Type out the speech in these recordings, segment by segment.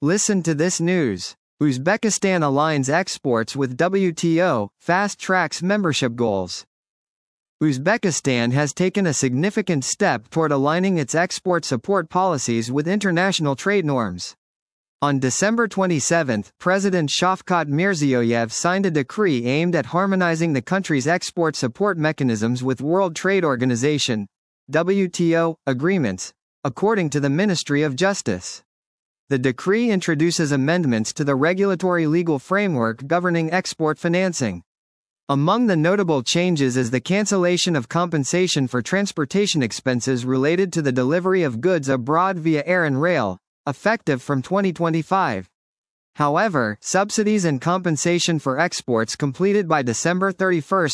Listen to this news. Uzbekistan aligns exports with WTO, fast-tracks membership goals. Uzbekistan has taken a significant step toward aligning its export support policies with international trade norms. On December 27, President Shavkat Mirziyoyev signed a decree aimed at harmonizing the country's export support mechanisms with World Trade Organization (WTO) agreements, according to the Ministry of Justice. The decree introduces amendments to the regulatory legal framework governing export financing. Among the notable changes is the cancellation of compensation for transportation expenses related to the delivery of goods abroad via air and rail, effective from 2025. However, subsidies and compensation for exports completed by December 31,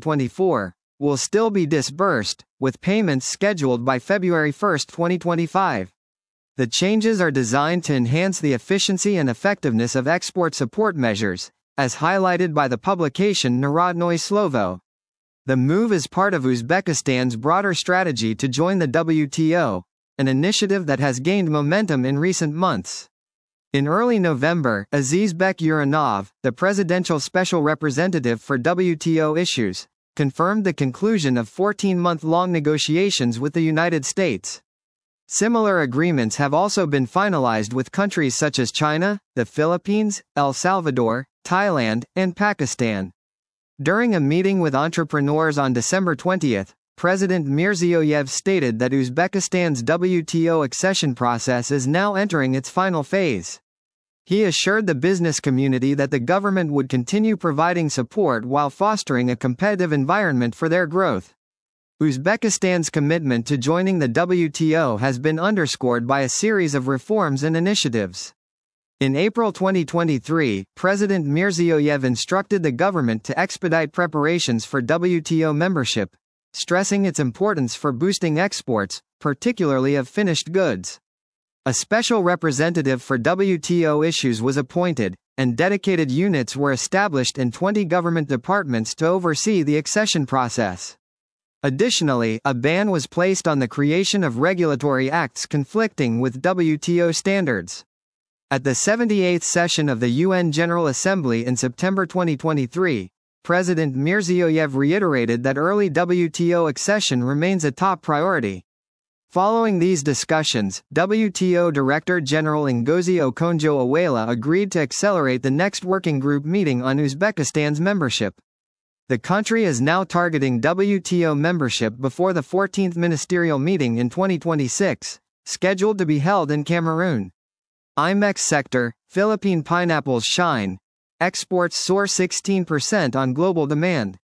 2024, will still be disbursed, with payments scheduled by February 1, 2025. The changes are designed to enhance the efficiency and effectiveness of export support measures, as highlighted by the publication Narodnoye Slovo. The move is part of Uzbekistan's broader strategy to join the WTO, an initiative that has gained momentum in recent months. In early November, Azizbek Uranov, the presidential special representative for WTO issues, confirmed the conclusion of 14-month-long negotiations with the United States. Similar agreements have also been finalized with countries such as China, the Philippines, El Salvador, Thailand, and Pakistan. During a meeting with entrepreneurs on December 20, President Mirziyoyev stated that Uzbekistan's WTO accession process is now entering its final phase. He assured the business community that the government would continue providing support while fostering a competitive environment for their growth. Uzbekistan's commitment to joining the WTO has been underscored by a series of reforms and initiatives. In April 2023, President Mirziyoyev instructed the government to expedite preparations for WTO membership, stressing its importance for boosting exports, particularly of finished goods. A special representative for WTO issues was appointed, and dedicated units were established in 20 government departments to oversee the accession process. Additionally, a ban was placed on the creation of regulatory acts conflicting with WTO standards. At the 78th session of the UN General Assembly in September 2023, President Mirziyoyev reiterated that early WTO accession remains a top priority. Following these discussions, WTO Director General Ngozi Okonjo-Iweala agreed to accelerate the next working group meeting on Uzbekistan's membership. The country is now targeting WTO membership before the 14th ministerial meeting in 2026, scheduled to be held in Cameroon. IMEX sector, Philippine pineapples shine. Exports soar 16% on global demand.